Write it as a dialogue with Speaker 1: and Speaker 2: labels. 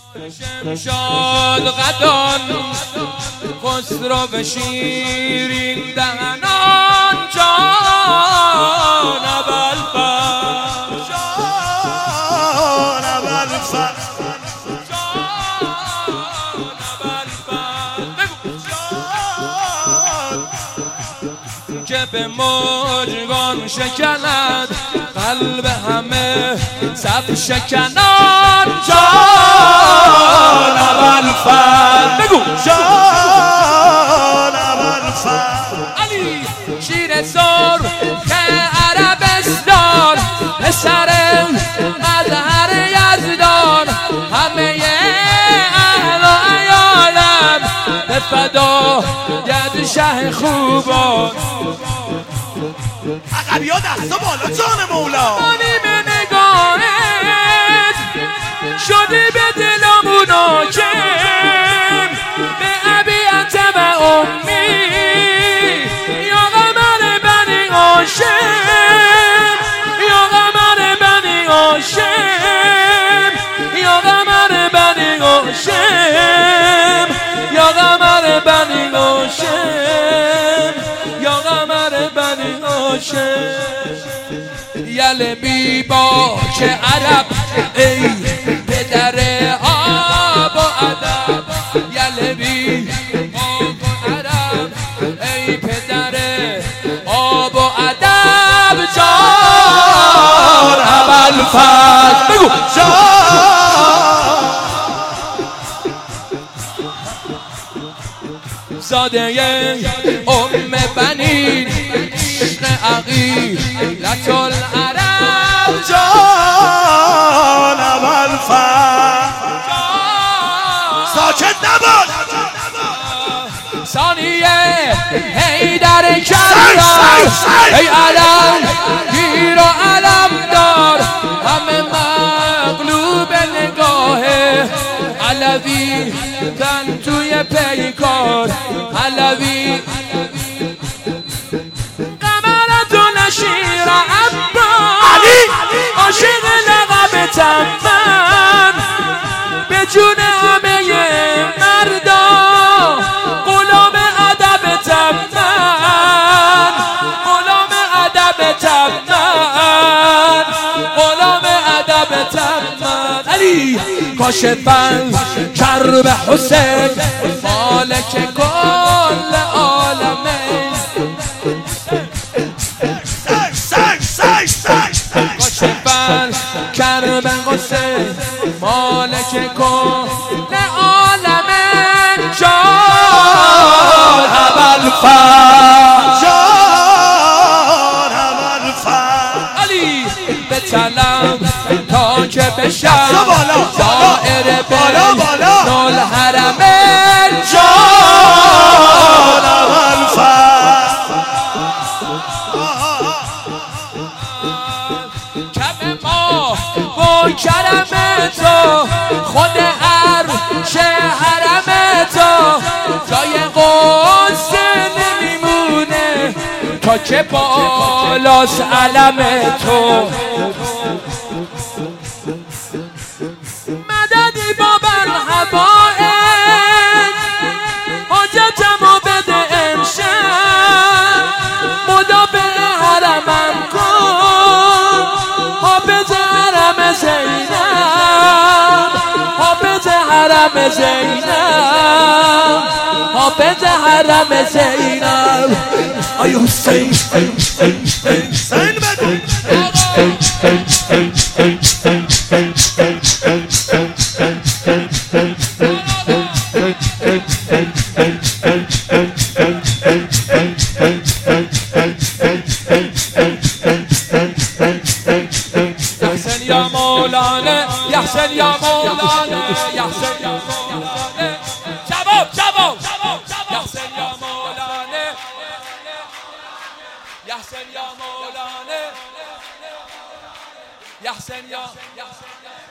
Speaker 1: شمشاد قدان خسرو به شیرین دهنان جان ابوالفضل
Speaker 2: جان ابوالفضل
Speaker 1: که به مژگان شکند قلب همه صف شکنان جان ابوالفضل بگو
Speaker 2: جان ابوالفضل
Speaker 1: علی شیر سر که عربستان پسر مظهر یزدان همه اهل عالم به فدا ید شه خوبان
Speaker 2: عقبی ها دستا بالا جان مولا
Speaker 1: مانی به نگاهت شدی به دلمون حاکم به ابیت و امی یا قمر بنی هاشم یا قمر بنی هاشم یا قمر بنی هاشم یا قمر بنی هاشم یا قمر بنی هاشم یل بی باک عرب ای پدر آب و ادب یل بی باک عرب ای پدر آب و ادب جان ابوالفضل بگو زاده ام بنین عشق عقیلت العرب
Speaker 2: جان ابوالفضل ساکت نباش
Speaker 1: ثانیه حیدر کربلا ای علم گیر و علم دار همه مغلوب نگاه علوی تن توی پیکار علوی قمرتون شیر عباس عاشق لقب تمن به جون همه مردا غلام ادب تمن غلام ادب تمن غلام ادب تمن علی کاشفن کرب حسین مالک کل عالمه کاشفن کرب حسین مالک کل عالمه جان ابوالفضل
Speaker 2: جان ابوالفضل
Speaker 1: علی به طلب تا که بشم دائر بین الحرمین جان
Speaker 2: ابوالفضل
Speaker 1: کم ما با کرم تو خود عرش حرم تو جای قدس نمیمونه تا که بالاست علم تو مددی با مرحبایت حاجتمو بده امشب مدافع حرمم کن حافظ حرم زینب حافظ حرم زینب حافظ حرم زینب
Speaker 2: ای حسین حسین بده
Speaker 1: یحسن یا مولانا یحسن یا مولانا یحسن یا مولانا جواب یحسن یا مولانا یحسن یا مولانا یحسن یا